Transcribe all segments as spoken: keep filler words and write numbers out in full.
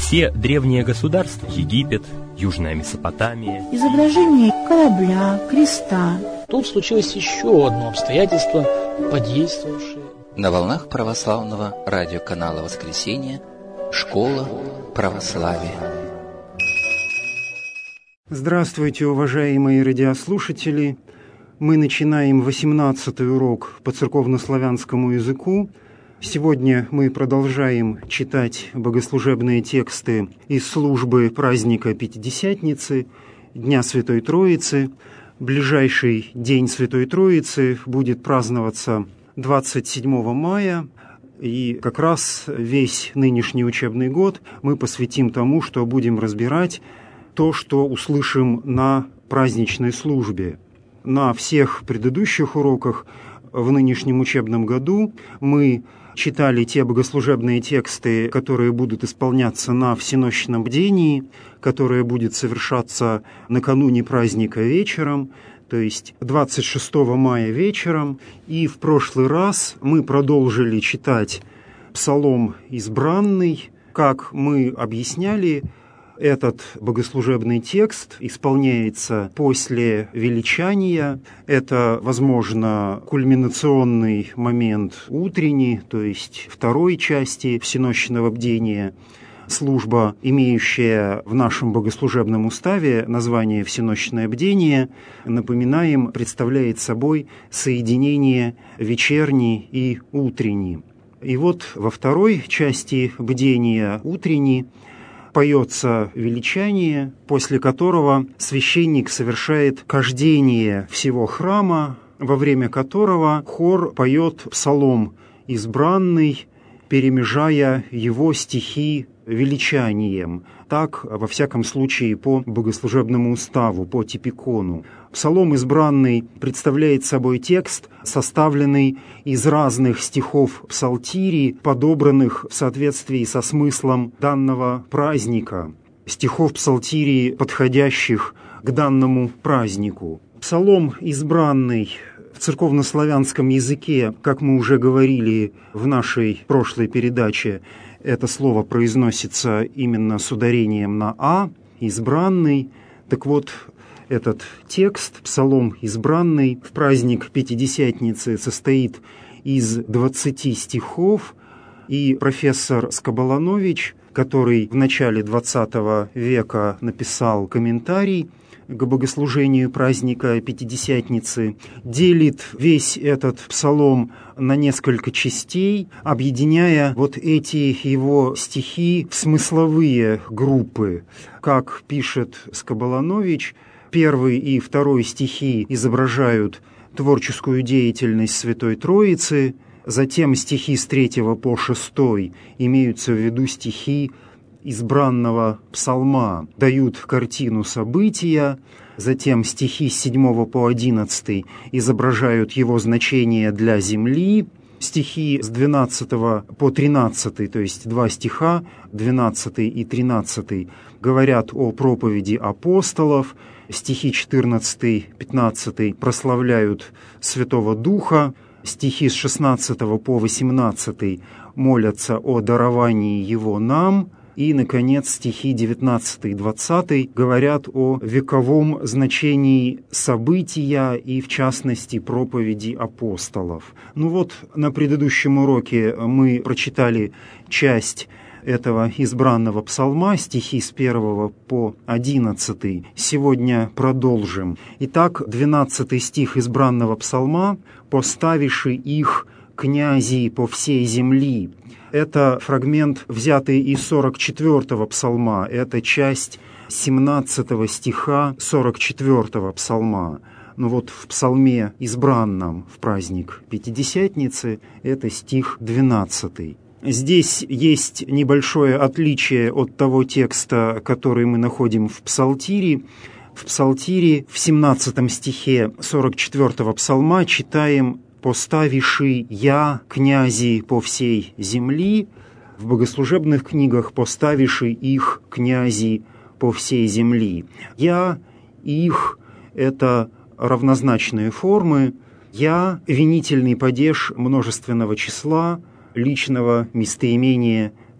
Все древние государства — Египет, Южная Месопотамия. Изображение корабля, креста. Тут случилось еще одно обстоятельство, подействовавшее. На волнах православного радиоканала «Воскресенье» «Школа православия». Здравствуйте, уважаемые радиослушатели! Мы начинаем восемнадцатый урок по церковнославянскому языку. Сегодня мы продолжаем читать богослужебные тексты из службы праздника Пятидесятницы, Дня Святой Троицы. Ближайший День Святой Троицы будет праздноваться двадцать седьмого мая, и как раз весь нынешний учебный год мы посвятим тому, что будем разбирать то, что услышим на праздничной службе. На всех предыдущих уроках в нынешнем учебном году мы читали те богослужебные тексты, которые будут исполняться на всенощном бдении, которое будет совершаться накануне праздника вечером, то есть двадцать шестого мая вечером. И в прошлый раз мы продолжили читать Псалом избранный. Как мы объясняли, этот богослужебный текст исполняется после величания. Это, возможно, кульминационный момент утренний, то есть второй части всенощного бдения. Служба, имеющая в нашем богослужебном уставе название «Всенощное бдение», напоминаем, представляет собой соединение вечерний и утренний. И вот во второй части бдения утренней поется величание, после которого священник совершает кождение всего храма, во время которого хор поет псалом избранный, перемежая его стихи величанием. Так, во всяком случае, по богослужебному уставу, по типикону. Псалом избранный представляет собой текст, составленный из разных стихов псалтири, подобранных в соответствии со смыслом данного праздника. Стихов псалтири, подходящих к данному празднику. Псалом избранный в церковнославянском языке, как мы уже говорили в нашей прошлой передаче, это слово произносится именно с ударением на «а», избранный. Так вот, этот текст, псалом избранный, в праздник Пятидесятницы состоит из двадцати стихов, и профессор Скоболанович, который в начале двадцатого века написал комментарий к богослужению праздника Пятидесятницы, делит весь этот псалом на несколько частей, объединяя вот эти его стихи в смысловые группы. Как пишет Скоболанович, первый и второй стихи изображают творческую деятельность Святой Троицы, затем стихи с третьего по шестой имеются в виду стихи избранного псалма, дают картину события, затем стихи с седьмого по одиннадцатый изображают его значение для земли, стихи с двенадцатого по тринадцатый, то есть два стиха, двенадцатый и тринадцатый, говорят о проповеди апостолов, стихи четырнадцатый пятнадцатый прославляют Святого Духа, стихи с шестнадцатого по восемнадцатый молятся о даровании Его нам, и, наконец, стихи девятнадцатый и двадцатый говорят о вековом значении события и, в частности, проповеди апостолов. Ну вот, на предыдущем уроке мы прочитали часть этого избранного псалма, стихи с первого по одиннадцатый. Сегодня продолжим. Итак, двенадцатый стих избранного псалма «Поставивши их князи по всей земли». Это фрагмент, взятый из сорок четвёртого псалма. Это часть семнадцатого стиха сорок четвёртого псалма. Ну вот в псалме избранном в праздник Пятидесятницы это стих двенадцатый. Здесь есть небольшое отличие от того текста, который мы находим в псалтире. В псалтире в семнадцатом стихе сорок четвёртого псалма читаем «Поставивши я князи по всей земли», в богослужебных книгах «Поставивши их князи по всей земли». «Я» и «их» — это равнозначные формы. «Я» — винительный падеж множественного числа, личного местоимения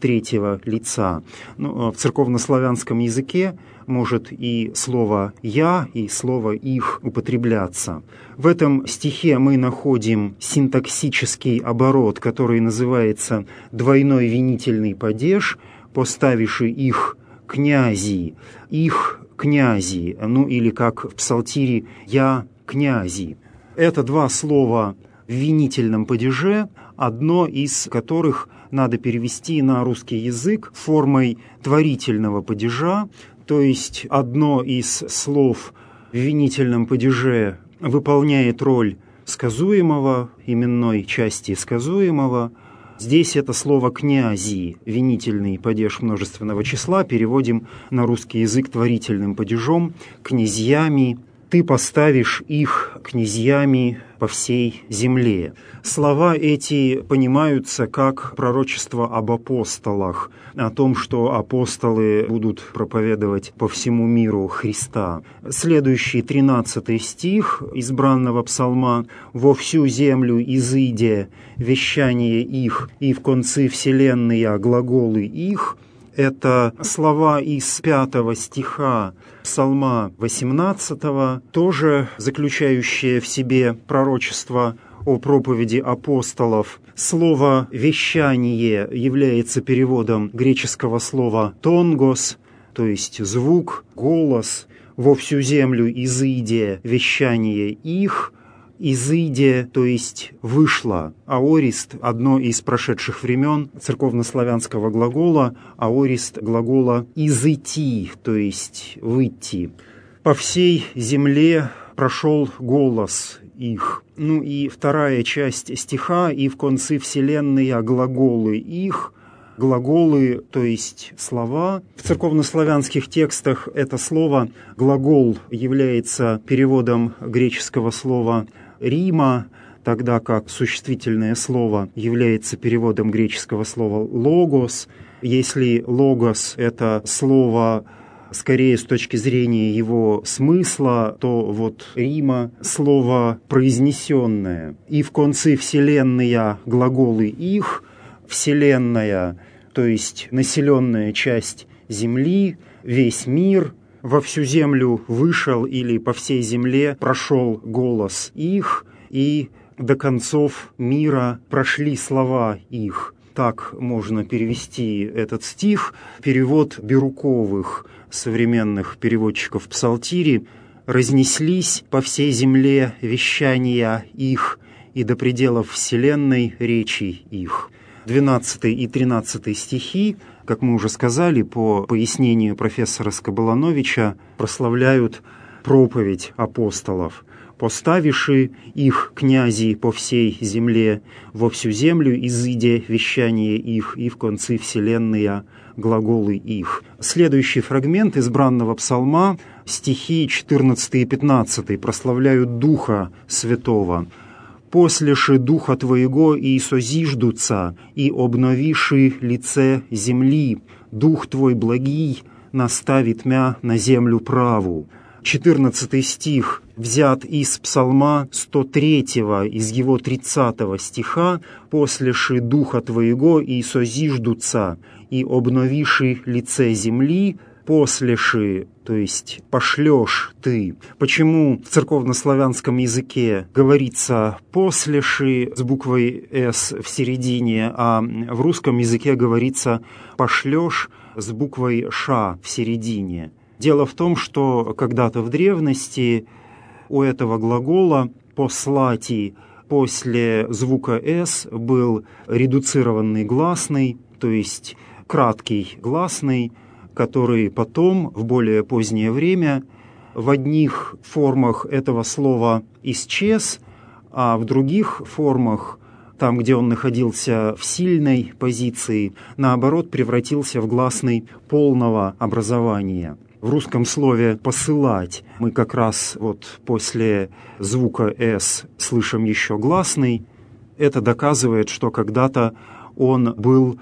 третьего лица. Ну, в церковнославянском языке может и слово «я», и слово «их» употребляться. В этом стихе мы находим синтаксический оборот, который называется «двойной винительный падеж», поставивший их князи, их князи, ну или как в псалтире «я князи». Это два слова в винительном падеже, одно из которых надо перевести на русский язык формой творительного падежа, то есть одно из слов в винительном падеже выполняет роль сказуемого, именной части сказуемого. Здесь это слово «князи», винительный падеж множественного числа, переводим на русский язык творительным падежом «князьями». Ты поставишь их князьями по всей земле. Слова эти понимаются как пророчество об апостолах, о том, что апостолы будут проповедовать по всему миру Христа. Следующий тринадцатый стих избранного псалма: «Во всю землю изыде вещание их, и в концы вселенные глаголы их». Это слова из пятого стиха Псалма восемнадцатого, тоже заключающие в себе пророчество о проповеди апостолов. Слово «вещание» является переводом греческого слова «тонгос», то есть звук, голос. «Во всю землю изыде вещание их». «Изыде», то есть «вышло». Аорист – одно из прошедших времен церковнославянского глагола, аорист глагола «изыти», то есть «выйти». «По всей земле прошел голос их». Ну и вторая часть стиха: «И в концы вселенной глаголы их». Глаголы, то есть слова. В церковнославянских текстах это слово «глагол» является переводом греческого слова «рима», тогда как существительное слово является переводом греческого слова «логос». Если «логос» — это слово скорее с точки зрения его смысла, то вот «рима» — слово произнесенное. «И в концы вселенная глаголы их», Вселенная, то есть населенная часть Земли, весь мир, во всю землю вышел или по всей земле прошел голос их, и до концов мира прошли слова их. Так можно перевести этот стих. Перевод Бирюковых, современных переводчиков псалтири: «Разнеслись по всей земле вещания их, и до пределов вселенной речи их». двенадцатый и тринадцатый стихи, как мы уже сказали, по пояснению профессора Скобелановича, прославляют проповедь апостолов. «Поставивши их князи по всей земле, во всю землю изыде вещание их, и в концы вселенная глаголы их». Следующий фрагмент избранного псалма, стихи четырнадцатый и пятнадцатый, прославляют Духа Святого. «Послеши Духа Твоего и созиждутся, и обновиши лице земли. Дух Твой благий наставит мя на землю праву». четырнадцатый стих взят из Псалма сто третьего, из его тридцатого стиха: «Послеши Духа Твоего и созиждутся, и обновиши лице земли». «Послеши», то есть «пошлешь ты». Почему в церковнославянском языке говорится «послеши» с буквой «с» в середине, а в русском языке говорится «пошлешь» с буквой «ш» в середине? Дело в том, что когда-то в древности у этого глагола «послати» после звука «с» был редуцированный гласный, то есть краткий гласный, который потом, в более позднее время, в одних формах этого слова исчез, а в других формах, там, где он находился в сильной позиции, наоборот, превратился в гласный полного образования. В русском слове «посылать» мы как раз вот после звука «с» слышим еще гласный. Это доказывает, что когда-то он был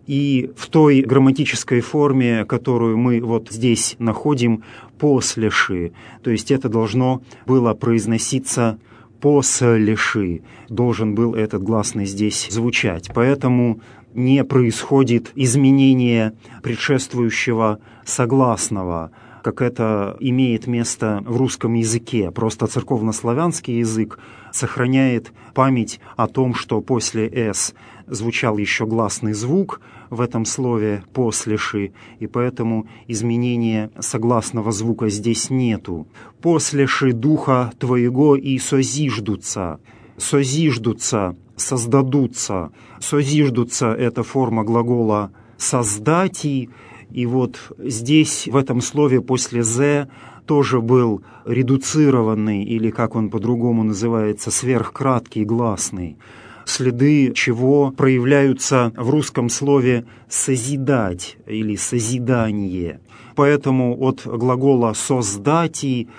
и в той грамматической форме, которую мы вот здесь находим, «послеши». То есть это должно было произноситься «послеши» должен был этот гласный здесь звучать. Поэтому не происходит изменение предшествующего согласного, как это имеет место в русском языке. Просто церковнославянский язык сохраняет память о том, что после «с» звучал еще гласный звук в этом слове «послеши», и поэтому изменения согласного звука здесь нету. «Послеши духа твоего и созиждутся». «Созиждутся», «создадутся». «Созиждутся» — это форма глагола «создати». И вот здесь, в этом слове после «зе» тоже был редуцированный, или, как он по-другому называется, сверхкраткий гласный, следы чего проявляются в русском слове «созидать» или «созидание». Поэтому от глагола «создати»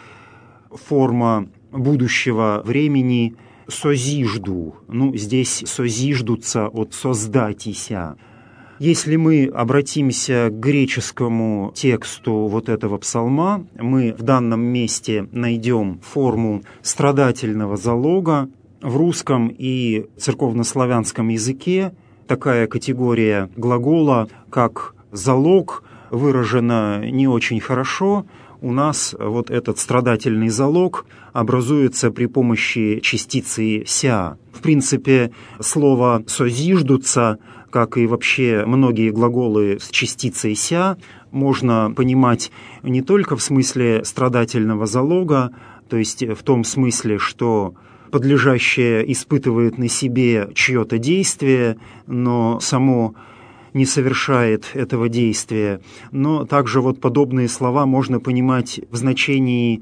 форма будущего времени «созижду». Ну, здесь «созиждутся» от «создатися». Если мы обратимся к греческому тексту вот этого псалма, мы в данном месте найдем форму страдательного залога. В русском и церковнославянском языке такая категория глагола, как залог, выражена не очень хорошо. У нас вот этот страдательный залог образуется при помощи частицы «ся». В принципе, слово «созиждутся», как и вообще многие глаголы с частицей «ся», можно понимать не только в смысле страдательного залога, то есть в том смысле, что подлежащее испытывает на себе чье-то действие, но само не совершает этого действия. Но также вот подобные слова можно понимать в значении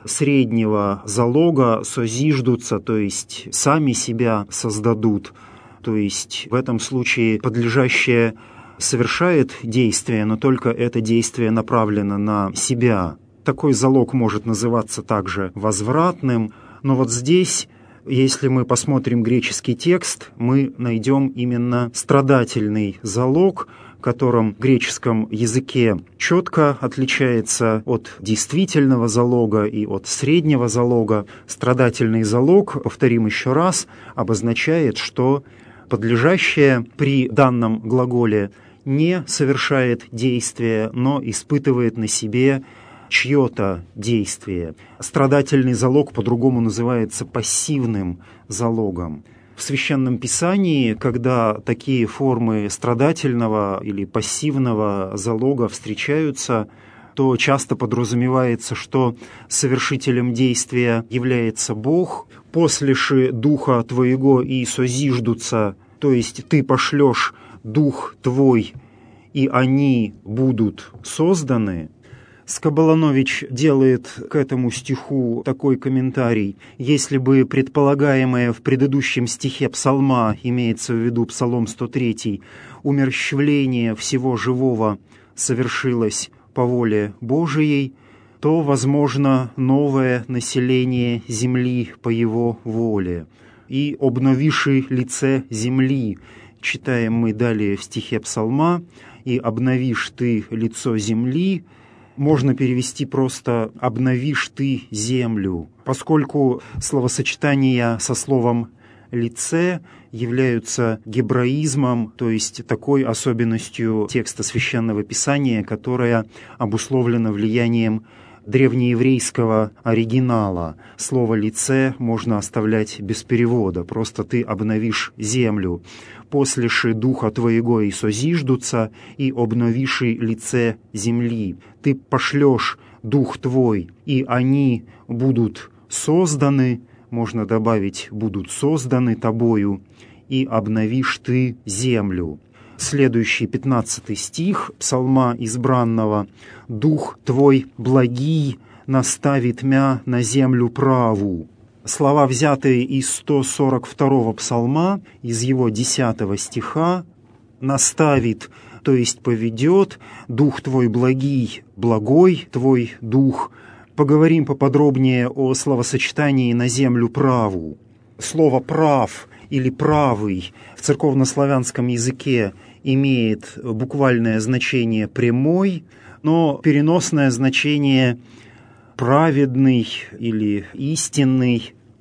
среднего залога «созиждутся», то есть сами себя создадут. То есть в этом случае подлежащее совершает действие, но только это действие направлено на себя. Такой залог может называться также возвратным, но вот здесь, если мы посмотрим греческий текст, мы найдем именно страдательный залог, которым в греческом языке четко отличается от действительного залога и от среднего залога. Страдательный залог, повторим еще раз, обозначает, что подлежащее при данном глаголе не совершает действия, но испытывает на себе чье-то действие. Страдательный залог по-другому называется пассивным залогом. В Священном Писании, когда такие формы страдательного или пассивного залога встречаются, то часто подразумевается, что совершителем действия является Бог. «Послеши духа твоего и созиждутся», то есть ты пошлешь дух твой, и они будут созданы. Скоболонович делает к этому стиху такой комментарий. Если бы предполагаемое в предыдущем стихе псалма, имеется в виду Псалом сто три, умерщвление всего живого совершилось по воле Божией, то возможно новое население земли по его воле. И обновиши лице земли, читаем мы далее в стихе псалма, и обновишь ты лицо земли, можно перевести просто «обновишь ты землю», поскольку словосочетания со словом «лице» являются гебраизмом, то есть такой особенностью текста Священного Писания, которая обусловлена влиянием древнееврейского оригинала. Слово «лице» можно оставлять без перевода, просто ты обновишь землю. «Послеши духа твоего и созиждутся, и обновиши лице земли». Ты пошлешь дух твой, и они будут созданы, можно добавить, будут созданы тобою, и обновишь ты землю. Следующий пятнадцатый стих псалма избранного. «Дух твой благий наставит мя на землю праву». Слова, взятые из сто сорок второго псалма, из его десятого стиха, «наставит», то есть поведет, «дух твой благий, благой твой дух». Поговорим поподробнее о словосочетании «на землю праву». Слово «прав» или «правый» в церковнославянском языке имеет буквальное значение «прямой», но переносное значение «праведный» или «истинный».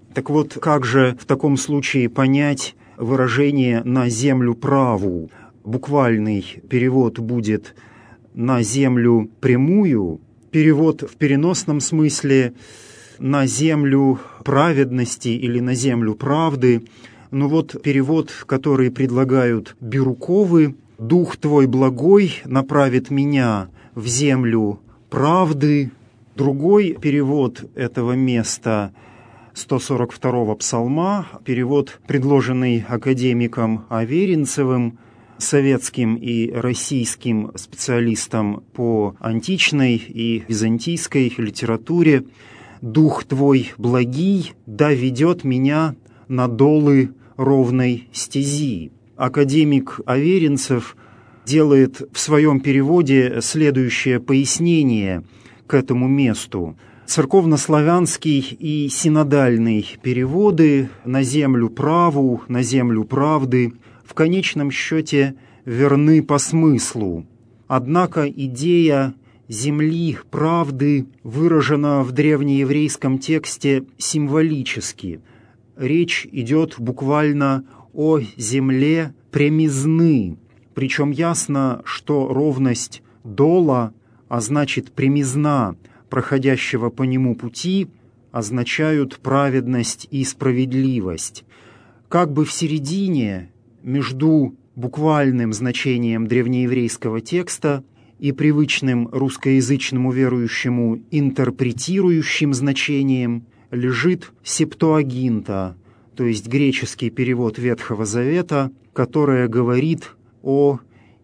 Так вот, как же в таком случае понять выражение «на землю праву»? Буквальный перевод будет «на землю прямую», перевод в переносном смысле «на землю праведности» или «на землю правды». Ну вот перевод, который предлагают Бирюковы: «Дух Твой благой направит меня в землю правды». Другой перевод этого места сто сорок второго псалма, перевод, предложенный академиком Аверинцевым, советским и российским специалистом по античной и византийской литературе: «Дух Твой благий да ведет меня на долы ровной стези». Академик Аверинцев делает в своем переводе следующее пояснение к этому месту. Церковнославянский и синодальный переводы «на землю праву», «на землю правды» в конечном счете верны по смыслу. Однако идея земли правды выражена в древнееврейском тексте символически. Речь идет буквально о земле прямизны, причем ясно, что ровность дола, а значит прямизна проходящего по нему пути, означают праведность и справедливость. Как бы в середине, между буквальным значением древнееврейского текста и привычным русскоязычному верующему интерпретирующим значением, лежит септуагинта, то есть греческий перевод Ветхого Завета, которая говорит о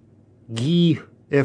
ги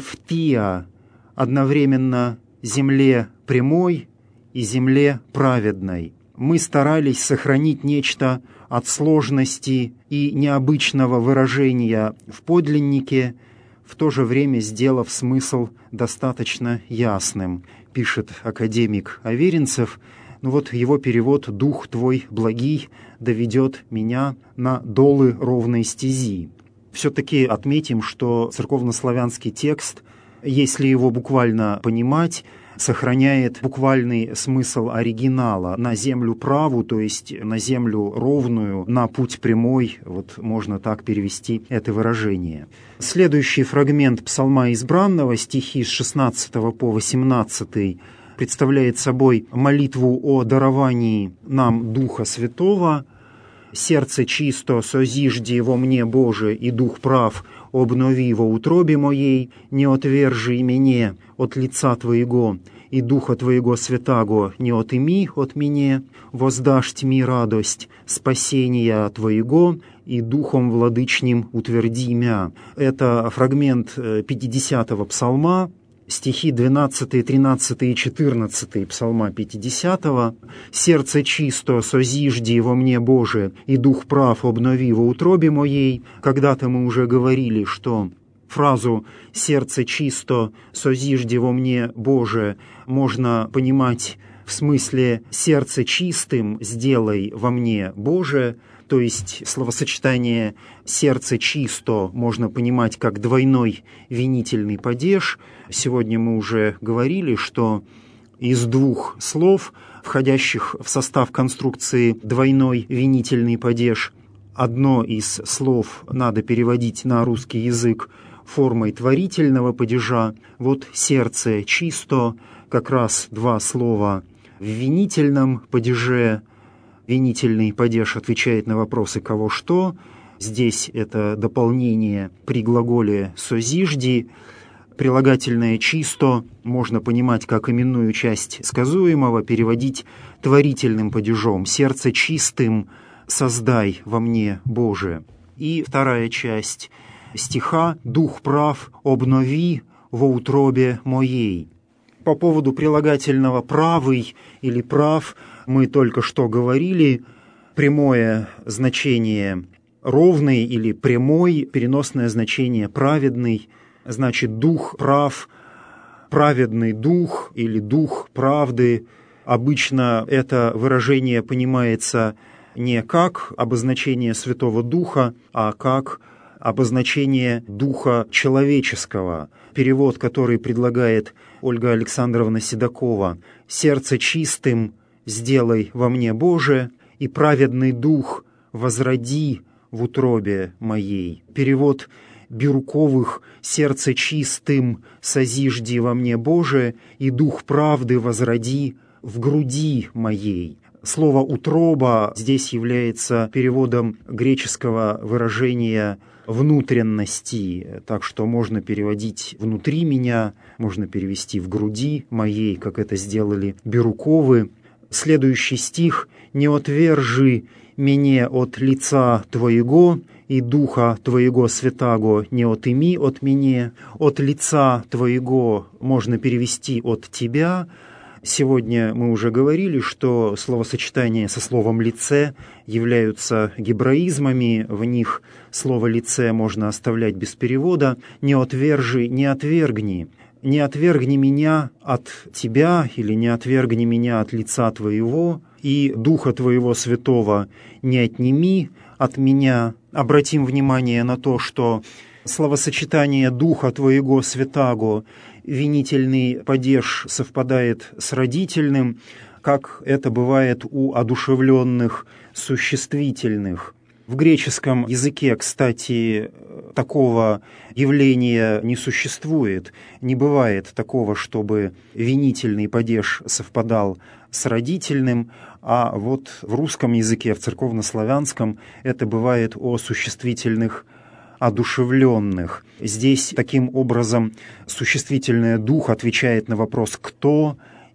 эфтия, одновременно земле прямой и земле праведной. Мы старались сохранить нечто от сложности и необычного выражения в подлиннике, в то же время сделав смысл достаточно ясным, пишет академик Аверинцев. Ну вот его перевод «Дух Твой благий доведет меня на долы ровной стези». Все-таки отметим, что церковнославянский текст, если его буквально понимать, сохраняет буквальный смысл оригинала: «на землю праву», то есть на землю ровную, на путь прямой, вот можно так перевести это выражение. Следующий фрагмент псалма избранного, стихи с шестнадцатого по восемнадцатый, представляет собой молитву о даровании нам Духа Святого. «Сердце чисто созижди во мне, Боже, и дух прав обнови во утробе моей, не отвержи мне от лица Твоего, и Духа Твоего Святаго не отыми от меня, воздашь тьми радость спасения Твоего, и Духом Владычним утверди мя». Это фрагмент пятидесятого псалма, стихи двенадцатый, тринадцатый и четырнадцатый псалма пятидесятого. «Сердце чисто созижди во мне, Боже, и дух прав обнови во утробе моей». Когда-то мы уже говорили, что фразу «сердце чисто созижди во мне, Боже» можно понимать в смысле «сердце чистым сделай во мне, Боже». То есть словосочетание «сердце чисто» можно понимать как двойной винительный падеж. Сегодня мы уже говорили, что из двух слов, входящих в состав конструкции двойной винительный падеж, одно из слов надо переводить на русский язык формой творительного падежа. Вот «сердце чисто» как раз два слова в винительном падеже. Винительный падеж отвечает на вопросы «кого что». Здесь это дополнение при глаголе «созижди». Прилагательное «чисто» можно понимать как именную часть сказуемого, переводить творительным падежом: «сердце чистым создай во мне, Боже». И вторая часть стиха: «Дух прав обнови во утробе моей». По поводу прилагательного «правый» или «прав» мы только что говорили. Прямое значение «ровный» или «прямой», переносное значение «праведный», значит «дух прав», «праведный дух» или «дух правды». Обычно это выражение понимается не как обозначение Святого Духа, а как обозначение духа человеческого. Перевод, который предлагает Ольга Александровна Седокова: «Сердце чистым сделай во мне, Боже, и праведный дух возроди в утробе моей». Перевод Бирюковых: «Сердце чистым созижди во мне, Боже, и дух правды возроди в груди моей». Слово «утроба» здесь является переводом греческого выражения внутренности, так что можно переводить «внутри меня», можно перевести «в груди моей», как это сделали Бирюковы. Следующий стих: «Не отвержи меня от лица Твоего, и Духа Твоего Святаго не отыми от меня». От лица Твоего можно перевести «от Тебя». Сегодня мы уже говорили, что словосочетания со словом «лице» являются гебраизмами, в них слово «лице» можно оставлять без перевода. «Не отвержи, не отвергни». «Не отвергни меня от Тебя» или «не отвергни меня от лица Твоего», и «Духа Твоего Святого не отними от меня». Обратим внимание на то, что словосочетание «Духа Твоего Святаго», винительный падеж совпадает с родительным, как это бывает у одушевленных существительных. В греческом языке, кстати, такого явления не существует. Не бывает такого, чтобы винительный падеж совпадал с родительным, а вот в русском языке, в церковнославянском, это бывает о существительных одушевленных. Здесь таким образом существительное «дух» отвечает на вопрос «кто»,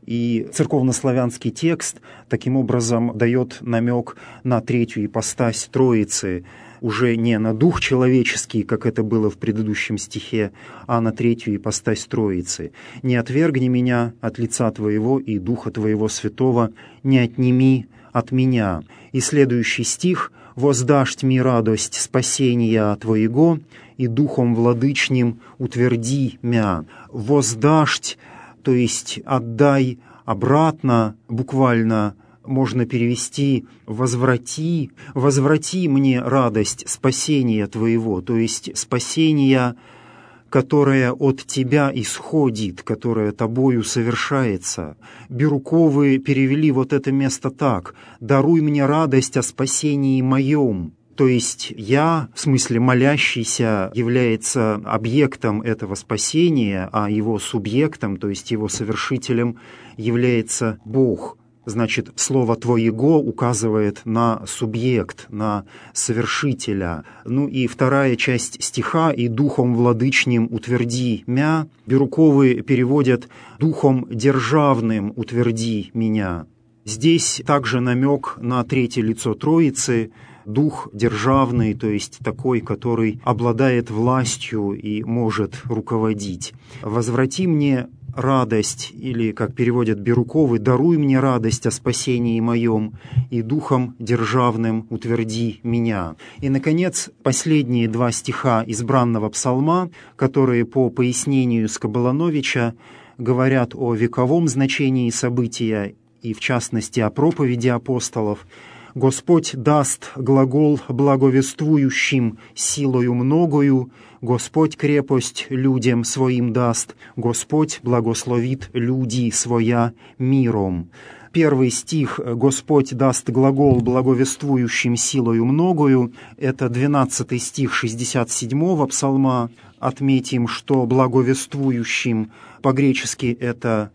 и церковнославянский текст таким образом дает намек на третью ипостась Троицы, уже не на дух человеческий, как это было в предыдущем стихе, а на третью ипостась Троицы. «Не отвергни меня от лица Твоего, и Духа Твоего Святого не отними от меня». И следующий стих: «Воздашь ми радость спасения Твоего, и Духом владычним утверди мя». «Воздашь», то есть «отдай обратно», буквально можно перевести «возврати», «возврати мне радость спасения Твоего», то есть спасения, которое от Тебя исходит, которое Тобою совершается. Бирюковы перевели вот это место так: «Даруй мне радость о спасении моем». То есть я, в смысле молящийся, является объектом этого спасения, а его субъектом, то есть его совершителем, является Бог. Значит, слово «твоего» указывает на субъект, на совершителя. Ну и вторая часть стиха: «И духом владычним утверди мя». Бирюковы переводят «духом державным утверди меня». Здесь также намек на третье лицо Троицы, дух державный, то есть такой, который обладает властью и может руководить. «Возврати мне радость», или, как переводят Бирюковы, «даруй мне радость о спасении моем, и духом державным утверди меня». И, наконец, последние два стиха избранного псалма, которые по пояснению Скоболоновича говорят о вековом значении события и, в частности, о проповеди апостолов. «Господь даст глагол благовествующим силою многою, Господь крепость людям своим даст, Господь благословит люди своя миром». Первый стих «Господь даст глагол благовествующим силою многою» — это двенадцатый стих шестьдесят седьмого псалма. Отметим, что благовествующим по-гречески это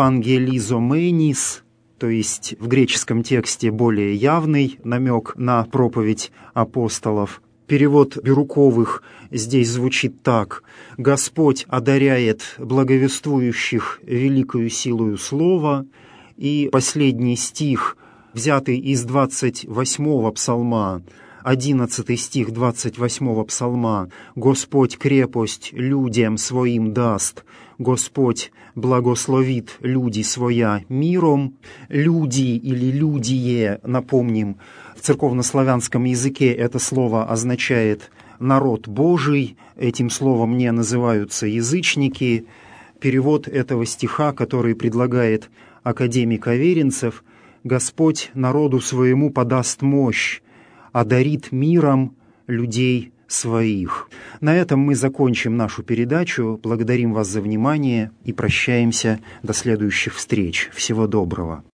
«евангелизоменис», то есть в греческом тексте более явный намек на проповедь апостолов. Перевод Бирюковых здесь звучит так: «Господь одаряет благовествующих великою силою слова». И последний стих, взятый из двадцать восьмого псалма, одиннадцатый стих двадцать восьмого псалма: «Господь крепость людям своим даст, Господь благословит люди своя миром». «Люди» или «людие», напомним, в церковнославянском языке это слово означает «народ Божий», этим словом не называются язычники. Перевод этого стиха, который предлагает академик Аверинцев: «Господь народу своему подаст мощь, одарит миром людей своих». На этом мы закончим нашу передачу. Благодарим вас за внимание и прощаемся до следующих встреч. Всего доброго.